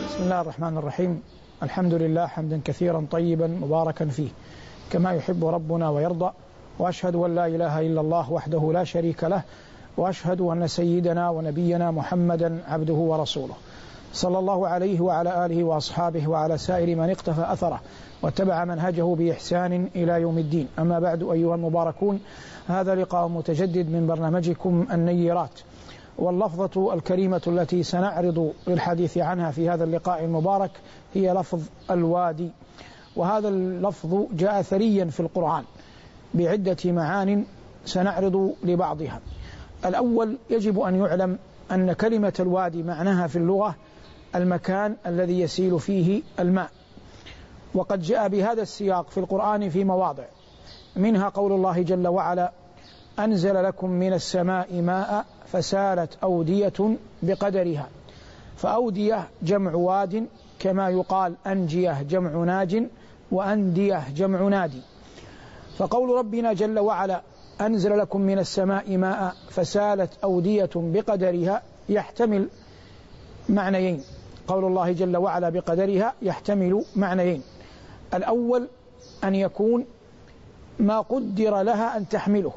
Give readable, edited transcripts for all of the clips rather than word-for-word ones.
بسم الله الرحمن الرحيم. الحمد لله حمدا كثيرا طيبا مباركا فيه كما يحب ربنا ويرضى، وأشهد أن لا إله إلا الله وحده لا شريك له، وأشهد أن سيدنا ونبينا محمدا عبده ورسوله صلى الله عليه وعلى آله وأصحابه وعلى سائر من اقتفى أثره واتبع منهجه بإحسان إلى يوم الدين. أما بعد، أيها المباركون، هذا لقاء متجدد من برنامجكم النيرات، واللفظة الكريمة التي سنعرض للحديث عنها في هذا اللقاء المبارك هي لفظ الوادي. وهذا اللفظ جاء ثريا في القرآن بعدة معان سنعرض لبعضها. الأول، يجب أن يعلم أن كلمة الوادي معناها في اللغة المكان الذي يسيل فيه الماء، وقد جاء بهذا السياق في القرآن في مواضع، منها قول الله جل وعلا: أنزل لكم من السماء ماء فسالت أودية بقدرها. فأودية جمع واد، كما يقال أنجية جمع ناج، وأندية جمع نادي. فقول ربنا جل وعلا أنزل لكم من السماء ماء فسالت أودية بقدرها يحتمل معنيين. قول الله جل وعلا بقدرها يحتمل معنيين: الأول أن يكون ما قدر لها أن تحمله،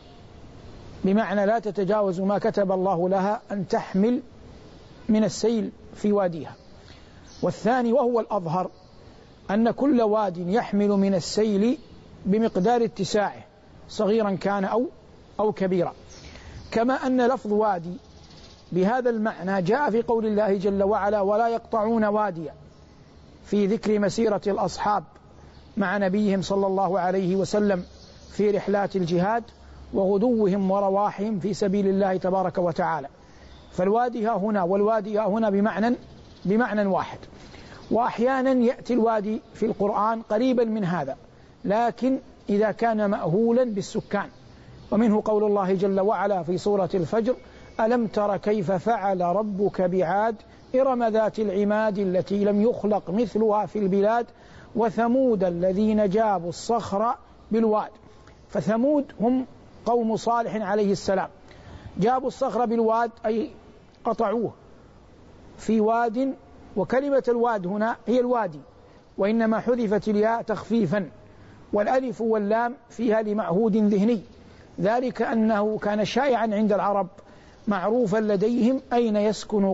بمعنى لا تتجاوز ما كتب الله لها أن تحمل من السيل في واديها. والثاني وهو الأظهر أن كل واد يحمل من السيل بمقدار اتساعه، صغيرا كان أو كبيرا. كما أن لفظ وادي بهذا المعنى جاء في قول الله جل وعلا: ولا يقطعون واديا، في ذكر مسيرة الأصحاب مع نبيهم صلى الله عليه وسلم في رحلات الجهاد وغدوهم ورواحهم في سبيل الله تبارك وتعالى. فالوادي ها هنا والوادي ها هنا بمعنى واحد. وأحيانا يأتي الوادي في القرآن قريبا من هذا، لكن إذا كان مأهولا بالسكان. ومنه قول الله جل وعلا في سورة الفجر: ألم تر كيف فعل ربك بعاد إرم ذات العماد التي لم يخلق مثلها في البلاد وثمود الذين جابوا الصخر بالواد. فثمود هم قوم صالح عليه السلام، جابوا الصخر بالواد أي قطعوه في واد. وكلمة الواد هنا هي الوادي، وإنما حذفت الياء تخفيفا، والألف واللام فيها لمعهود ذهني، ذلك أنه كان شائعا عند العرب معروفا لديهم أين يسكن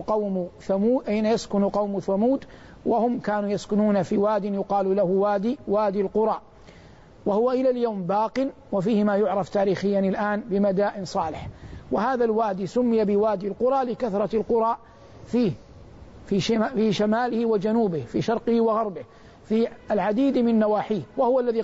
قوم ثمود، وهم كانوا يسكنون في واد يقال له وادي القرى، وهو إلى اليوم باق، وفيه ما يعرف تاريخيا الآن بمدائن صالح. وهذا الوادي سمي بوادي القرى لكثرة القرى فيه، في شماله وجنوبه، في شرقه وغربه، في العديد من نواحيه. وهو الذي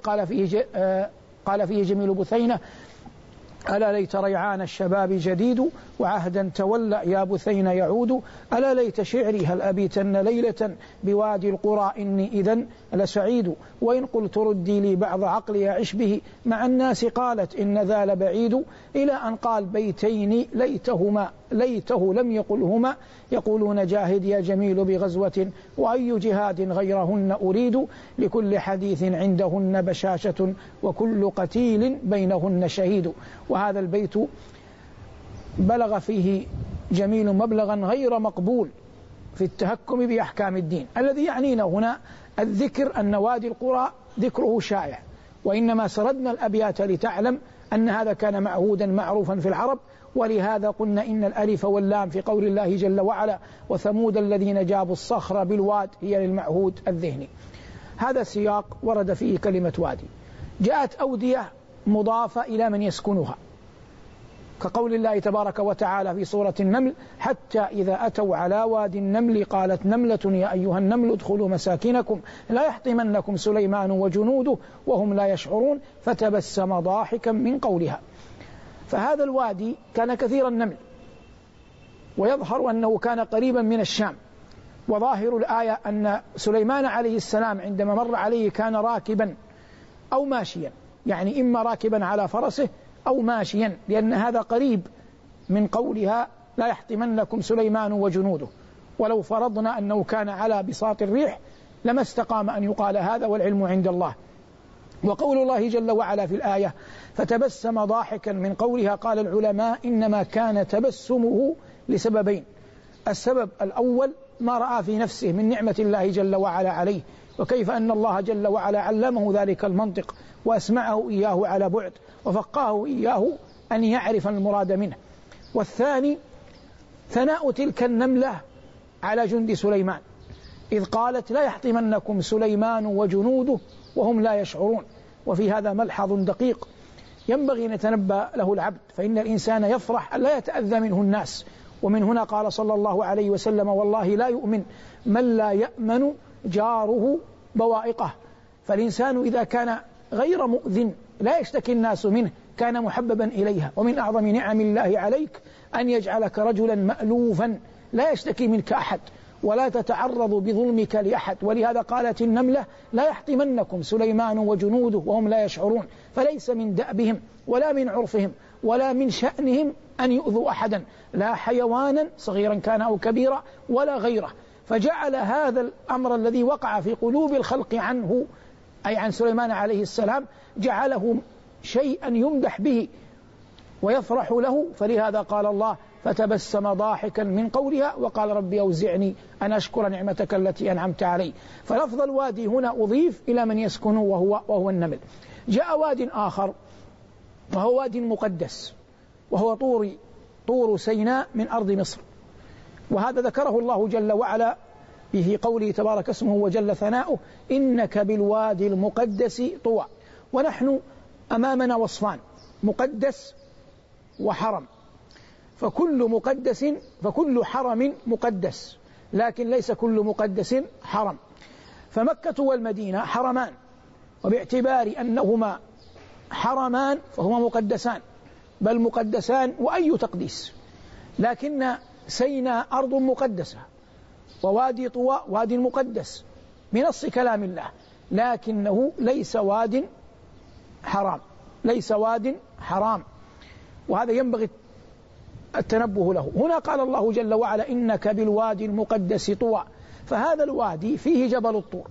قال فيه جميل بثينة: ألا ليت ريعان الشباب جديد وعهدا تولى يا بثين يعود. ألا ليت شعري هل أبيتن ليلة بوادي القرى إني إذن لسعيد. وإن قلت ردي لي بعض عقلي أعش به مع الناس قالت إن ذا لبعيد. إلى أن قال بيتين ليته لم يقلهما يقولون جاهد يا جميل بغزوة وأي جهاد غيرهن أريد. لكل حديث عندهن بشاشة وكل قتيل بينهن شهيد. وهذا البيت بلغ فيه جميل مبلغا غير مقبول في التهكم بأحكام الدين. الذي يعنينا هنا الذكر أن وادي القرى ذكره شائع، وإنما سردنا الأبيات لتعلم أن هذا كان معهودا معروفا في العرب. ولهذا قلنا إن الألف واللام في قول الله جل وعلا: وثمود الذين جابوا الصخر بالواد هي للمعهود الذهني. هذا السياق ورد فيه كلمة وادي. جاءت أودية مضافة إلى من يسكنها، كقول الله تبارك وتعالى في سورة النمل: حتى إذا أتوا على وادي النمل قالت نملة يا أيها النمل ادخلوا مساكنكم لا يحطمنكم سليمان وجنوده وهم لا يشعرون فتبسم ضاحكا من قولها. فهذا الوادي كان كثير النمل، ويظهر أنه كان قريبا من الشام. وظاهر الآية أن سليمان عليه السلام عندما مر عليه كان راكبا أو ماشيا، يعني إما راكبا على فرسه أو ماشيا، لأن هذا قريب من قولها لا يحطمنكم سليمان وجنوده. ولو فرضنا أنه كان على بساط الريح لما استقام أن يقال هذا، والعلم عند الله. وقول الله جل وعلا في الآية: فتبسم ضاحكا من قولها، قال العلماء إنما كان تبسمه لسببين: السبب الأول ما رأى في نفسه من نعمة الله جل وعلا عليه، وكيف أن الله جل وعلا علمه ذلك المنطق وأسمعه إياه على بعد وفقهه إياه أن يعرف المراد منه. والثاني ثناء تلك النملة على جند سليمان إذ قالت لا يحطمنكم سليمان وجنوده وهم لا يشعرون. وفي هذا ملحظ دقيق ينبغي أن يتنبأ له العبد، فإن الإنسان يفرح أن لا يتأذى منه الناس. ومن هنا قال صلى الله عليه وسلم والله لا يؤمن من لا يأمن جاره بوائقه. فالإنسان إذا كان غير مؤذن لا يشتكي الناس منه كان محببا إليها. ومن أعظم نعم الله عليك أن يجعلك رجلا مألوفا لا يشتكي منك أحد ولا تتعرض بظلمك لأحد. ولهذا قالت النملة لا يحطمنكم سليمان وجنوده وهم لا يشعرون. فليس من دأبهم ولا من عرفهم ولا من شأنهم أن يؤذوا أحدا، لا حيوانا صغيرا كان أو كبيرا ولا غيره. فجعل هذا الأمر الذي وقع في قلوب الخلق عنه أي عن سليمان عليه السلام جعله شيئا يمدح به ويفرح له. فلهذا قال الله فتبسم ضاحكا من قولها وقال ربي أوزعني أن أشكر نعمتك التي أنعمت علي. فلفظ الوادي هنا أضيف إلى من يسكنه وهو النمل. جاء واد آخر وهو واد مقدس وهو طور سيناء من أرض مصر، وهذا ذكره الله جل وعلا به قوله تبارك اسمه وجل ثناؤه إنك بالوادي المقدس طوى. ونحن أمامنا وصفان مقدس وحرم، فكل حرم مقدس لكن ليس كل مقدس حرم. فمكة والمدينة حرمان، وباعتبار أنهما حرمان فهما مقدسان، بل مقدسان وأي تقديس. لكن سيناء أرض مقدسة ووادي طوى واد مقدس بنص كلام الله، لكنه ليس واد حرام، وهذا ينبغي التنبه له. هنا قال الله جل وعلا إنك بالوادي المقدس طوى، فهذا الوادي فيه جبل الطور،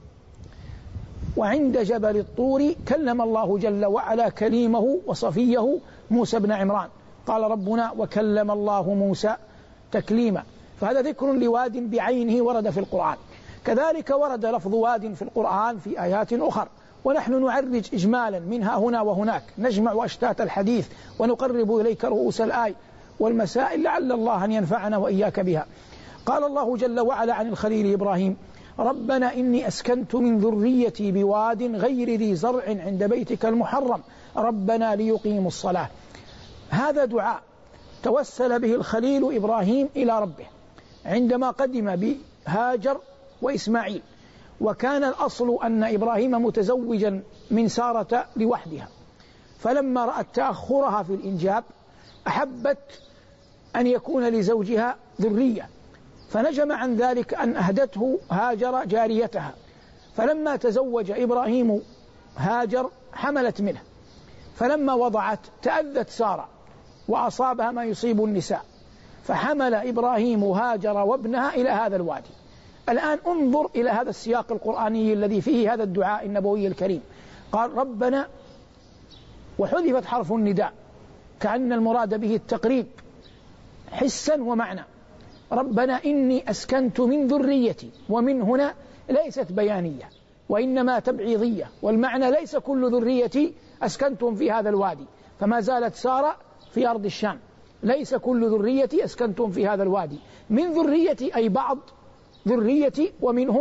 وعند جبل الطور كلم الله جل وعلا كليمه وصفيه موسى بن عمران. قال ربنا وكلم الله موسى تكليما، فهذا ذكر لواد بعينه ورد في القرآن. كذلك ورد لفظ واد في القرآن في آيات أخر، ونحن نعرج إجمالا منها هنا وهناك، نجمع أشتات الحديث ونقرب إليك رؤوس الآي والمسائل لعل الله أن ينفعنا وإياك بها. قال الله جل وعلا عن الخليل إبراهيم ربنا إني أسكنت من ذريتي بواد غير ذي زرع عند بيتك المحرم ربنا ليقيموا الصلاة. هذا دعاء توسل به الخليل إبراهيم إلى ربه عندما قدم بهاجر وإسماعيل، وكان الأصل أن إبراهيم متزوجا من سارة لوحدها، فلما رأت تأخرها في الإنجاب أحبت أن يكون لزوجها ذرية، فنجم عن ذلك أن أهدته هاجر جاريتها. فلما تزوج إبراهيم هاجر حملت منه، فلما وضعت تأذت سارة وأصابها ما يصيب النساء، فحمل إبراهيم هاجر وابنها إلى هذا الوادي. الآن انظر إلى هذا السياق القرآني الذي فيه هذا الدعاء النبوي الكريم. قال ربنا، وحذفت حرف النداء كأن المراد به التقريب حسا ومعنى. ربنا إني أسكنت من ذريتي، ومن هنا ليست بيانية وإنما تبعيضية، والمعنى ليس كل ذريتي أسكنتم في هذا الوادي، فما زالت سارة في أرض الشام، ليس كل ذريتي أسكنتم في هذا الوادي، من ذريتي أي بعض ذريتي ومنهم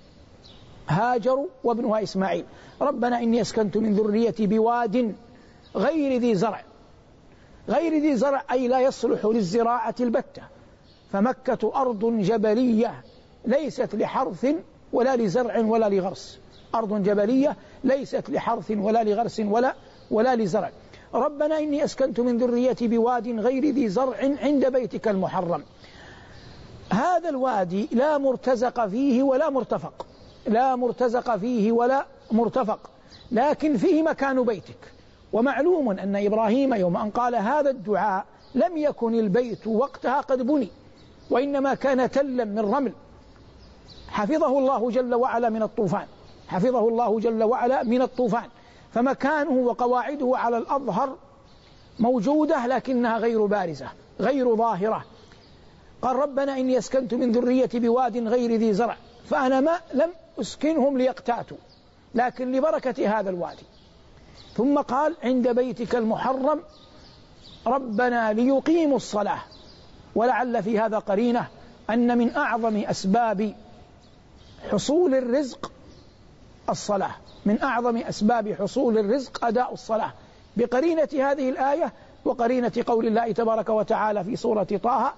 هاجر وابنها إسماعيل. ربنا إني أسكنت من ذريتي بواد غير ذي زرع، غير ذي زرع أي لا يصلح للزراعة البتة، فمكة أرض جبلية ليست لحرث ولا لزرع ولا لغرس، أرض جبلية ليست لحرث ولا لغرس ولا لزرع. ربنا إني أسكنت من ذريتي بواد غير ذي زرع عند بيتك المحرم. هذا الوادي لا مرتزق فيه ولا مرتفق، لكن فيه مكان بيتك. ومعلوم أن إبراهيم يوم أن قال هذا الدعاء لم يكن البيت وقتها قد بني، وإنما كان تلا من رمل حفظه الله جل وعلا من الطوفان، فمكانه وقواعده على الأظهر موجودة لكنها غير بارزة غير ظاهرة. قال ربنا إني أسكنت من ذريتي بواد غير ذي زرع فأنا ما لم أسكنهم ليقتاتوا لكن لبركة هذا الوادي. ثم قال عند بيتك المحرم ربنا ليقيموا الصلاة. ولعل في هذا قرينة أن من أعظم أسباب حصول الرزق الصلاة، من أعظم أسباب حصول الرزق أداء الصلاة، بقرينة هذه الآية وقرينة قول الله تبارك وتعالى في سورة طه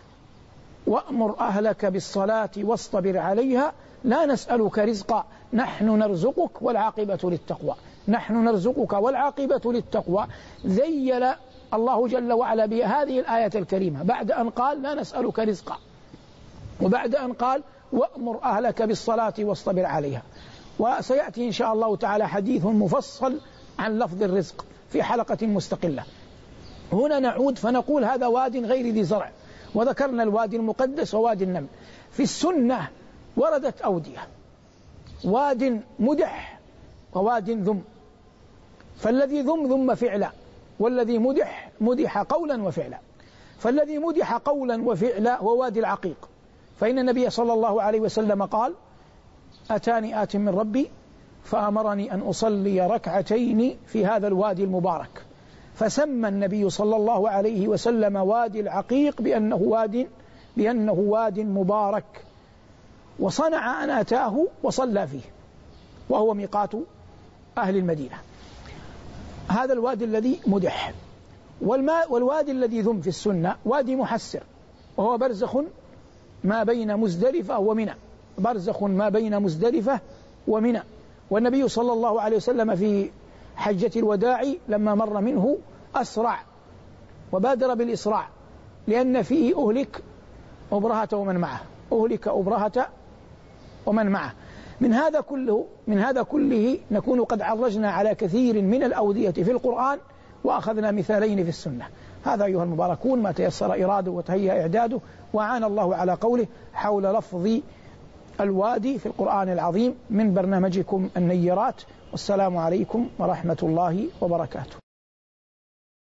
وأمر أهلك بالصلاة واصطبر عليها لا نسألك رزقا نحن نرزقك والعاقبة للتقوى. نحن نرزقك والعاقبة للتقوى ذيل الله جل وعلا بهذه الآية الكريمة بعد أن قال لا نسألك رزقا، وبعد أن قال وأمر أهلك بالصلاة واصطبر عليها. وسيأتي إن شاء الله تعالى حديث مفصل عن لفظ الرزق في حلقة مستقلة. هنا نعود فنقول هذا واد غير ذي زرع، وذكرنا الوادي المقدس ووادي النمل. في السنة وردت أودية، واد مدح وواد ذم، فالذي ذم فعلا والذي مدح قولا وفعلا. فالذي مدح قولا وفعلا هو وادي العقيق، فإن النبي صلى الله عليه وسلم قال أتاني آت من ربي فأمرني أن أصلي ركعتين في هذا الوادي المبارك، فسمى النبي صلى الله عليه وسلم وادي العقيق بأنه واد مبارك، وصنع أن أتاه وصلى فيه وهو ميقات أهل المدينة. هذا الوادي الذي مدح. والوادي الذي ذم في السنة وادي محسر، وهو برزخ ما بين مزدلفة ومنى، برزخ ما بين مزدلفة ومنى. والنبي صلى الله عليه وسلم في حجة الوداع لما مر منه أسرع وبادر بالإسراع، لأن فيه أهلك أبرهة ومن معه، أهلك أبرهة ومن معه. من هذا كله نكون قد عرجنا على كثير من الأودية في القرآن وأخذنا مثالين في السنة. هذا أيها المباركون ما تيسر إراده وتهيأ إعداده، وعان الله على قوله حول لفظ الوادي في القرآن العظيم من برنامجكم النيرات. والسلام عليكم ورحمة الله وبركاته.